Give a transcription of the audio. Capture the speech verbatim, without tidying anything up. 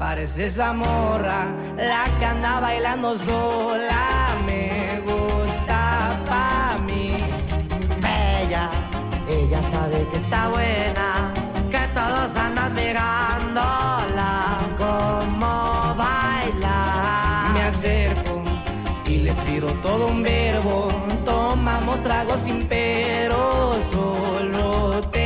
Parece esa morra, la que anda bailando sola. Me gusta pa' mí. Bella, ella sabe que está buena, que todos andan mirándola como baila. Me acerco y le tiro todo un verbo. Tomamos tragos sin pero, solo te